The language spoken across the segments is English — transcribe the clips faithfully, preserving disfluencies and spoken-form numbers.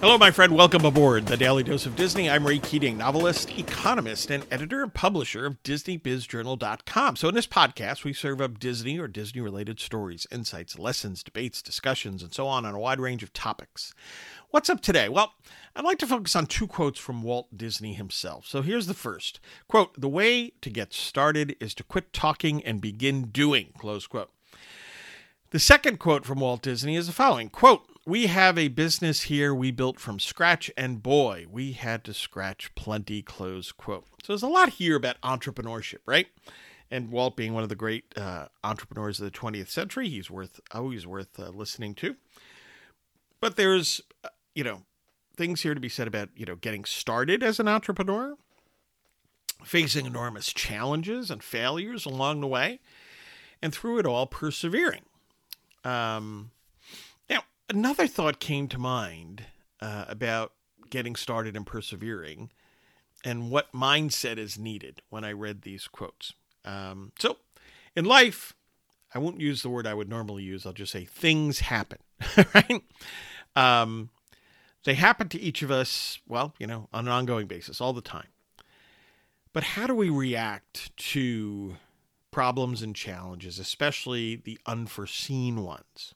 Hello, my friend. Welcome aboard the Daily Dose of Disney. I'm Ray Keating, novelist, economist, and editor and publisher of Disney Biz Journal dot com. So in this podcast, we serve up Disney or Disney-related stories, insights, lessons, debates, discussions, and so on on a wide range of topics. What's up today? Well, I'd like to focus on two quotes from Walt Disney himself. So here's the first. Quote, "The way to get started is to quit talking and begin doing," close quote. The second quote from Walt Disney is the following, quote, "We have a business here we built from scratch, and boy, we had to scratch plenty," close quote. So there's a lot here about entrepreneurship, right? And Walt being one of the great uh, entrepreneurs of the twentieth century, he's worth always worth uh, listening to. But there's, uh, you know, things here to be said about, you know, getting started as an entrepreneur, facing enormous challenges and failures along the way, and through it all, persevering. Um, now, another thought came to mind uh, about getting started and persevering and what mindset is needed when I read these quotes. Um, so, in life, I won't use the word I would normally use. I'll just say things happen, right? Um, they happen to each of us, well, you know, on an ongoing basis all the time. But how do we react to problems and challenges, especially the unforeseen ones?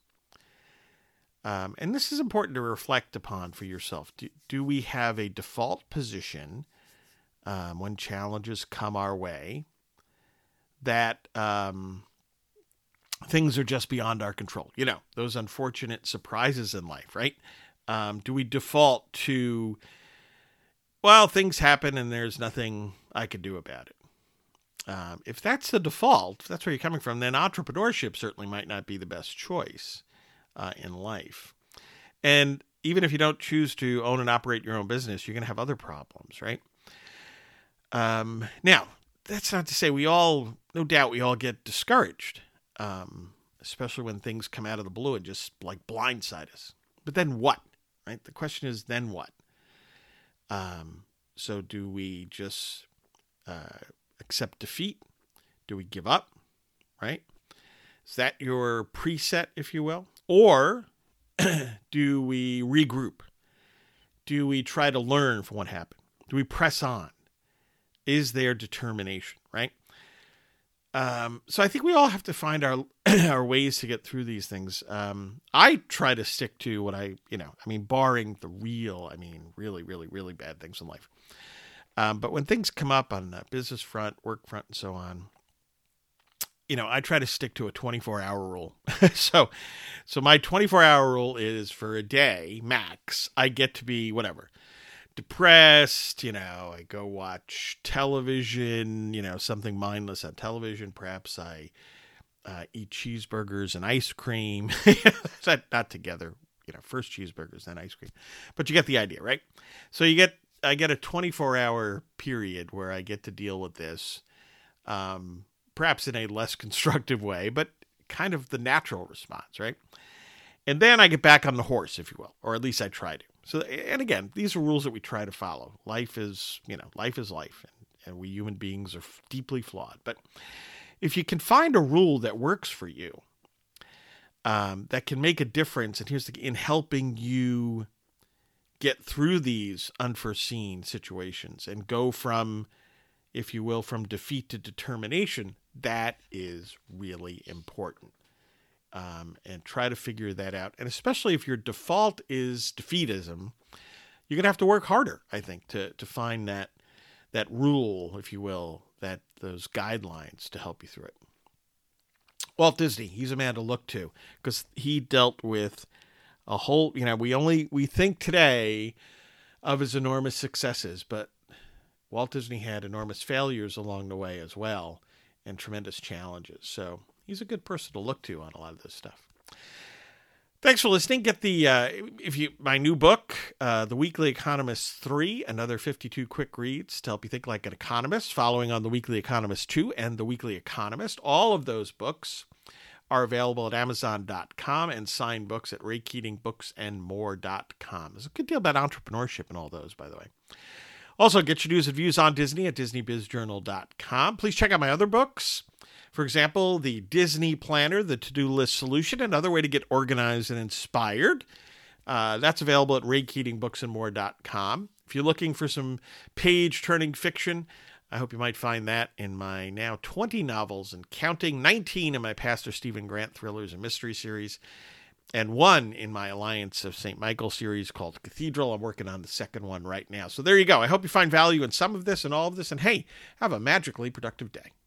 Um, and this is important to reflect upon for yourself. Do, do we have a default position um, when challenges come our way that um, things are just beyond our control? You know, those unfortunate surprises in life, right? Um, do we default to, well, things happen and there's nothing I can do about it? Um, if that's the default, if that's where you're coming from, then entrepreneurship certainly might not be the best choice uh, in life. And even if you don't choose to own and operate your own business, you're going to have other problems, right? Um, now, that's not to say we all, no doubt we all get discouraged, um, especially when things come out of the blue and just like blindside us. But then what, right? The question is, then what? Um, so do we just uh, accept defeat? Do we give up, right? Is that your preset, if you will? Or do we regroup? Do we try to learn from what happened? Do we press on? Is there determination, right? Um, so I think we all have to find our our ways to get through these things. Um, I try to stick to what I, you know, I mean, barring the real, I mean, really, really, really bad things in life. Um, but when things come up on the business front, work front, and so on, you know, I try to stick to a twenty-four hour rule. so, so my twenty-four hour rule is for a day max, I get to be whatever, depressed, you know, I go watch television, you know, something mindless on television. Perhaps I uh, eat cheeseburgers and ice cream, not together, you know, first cheeseburgers, then ice cream, but you get the idea, right? So you get, I get a twenty-four hour period where I get to deal with this, um, perhaps in a less constructive way, but kind of the natural response, right? And then I get back on the horse, if you will, or at least I try to. So, and again, these are rules that we try to follow. Life is, you know, life is life, and, and we human beings are f- deeply flawed. But if you can find a rule that works for you, um, that can make a difference, and here's the in helping you get through these unforeseen situations and go from, if you will, from defeat to determination, that is really important. Um, and try to figure that out. And especially if your default is defeatism, you're going to have to work harder, I think, to, to find that, that rule, if you will, that those guidelines to help you through it. Walt Disney, he's a man to look to because he dealt with a whole, you know, we only, we think today of his enormous successes, but Walt Disney had enormous failures along the way as well and tremendous challenges. So he's a good person to look to on a lot of this stuff. Thanks for listening. Get the, uh, if you, my new book, uh, The Weekly Economist three, another fifty-two quick reads to help you think like an economist, following on The Weekly Economist two and The Weekly Economist. All of those books are available at amazon dot com and signed books at ray keating books and more dot com. There's a good deal about entrepreneurship in all those, by the way. Also, get your news and views on Disney at disney biz journal dot com. Please check out my other books. For example, the Disney Planner, the To-Do List Solution, another way to get organized and inspired. Uh, that's available at ray keating books and more dot com. If you're looking for some page-turning fiction, I hope you might find that in my now twenty novels and counting, nineteen in my Pastor Stephen Grant thrillers and mystery series, and one in my Alliance of Saint Michael series called Cathedral. I'm working on the second one right now. So there you go. I hope you find value in some of this and all of this. And hey, have a magically productive day.